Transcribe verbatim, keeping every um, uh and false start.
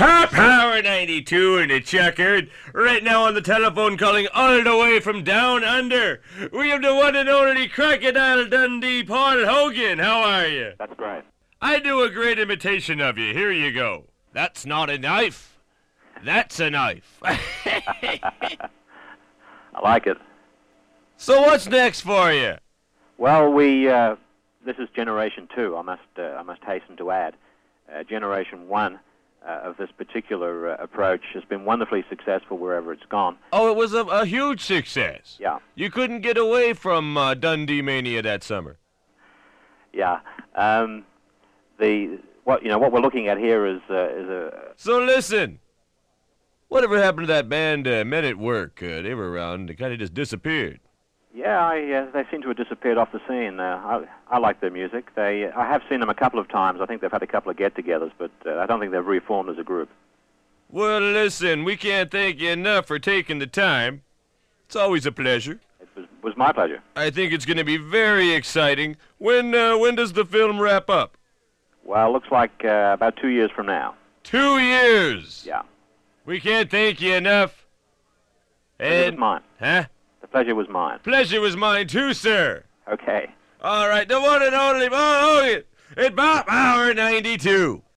Pop Power ninety-two in the checkered. Right now on the telephone calling all the way from down under. We have the one and only Crocodile Dundee, Paul Hogan. How are you? That's great. I do a great imitation of you. Here you go. That's not a knife. That's a knife. I like it. So what's next for you? Well, we uh, this is Generation Two. I must uh, I must hasten to add, uh, Generation One uh, of this particular uh, approach has been wonderfully successful wherever it's gone. Oh, it was a, a huge success. Yeah, You couldn't get away from uh, Dundee Mania that summer. yeah. Um, the what you know what we're looking at here is uh, is a So listen, whatever happened to that band uh, Men at Work? Uh, they were around, they kind of just disappeared. yeah. I, uh, they seem to have disappeared off the scene. Uh, I I like their music. They I have seen them a couple of times. I think they've had a couple of get-togethers, but uh, I don't think they've reformed as a group. Well, listen, we can't thank you enough for taking the time. It's always a pleasure. It was was my pleasure. I think it's going to be very exciting. When uh, when does the film wrap up? Well, looks like uh, about two years from now. Two years. Yeah. We can't thank you enough. Pleasure was And mine. huh? The pleasure was mine. Pleasure was mine too, sir. Okay. All right, the one and only Paul Hogan at Pop Hour ninety-two.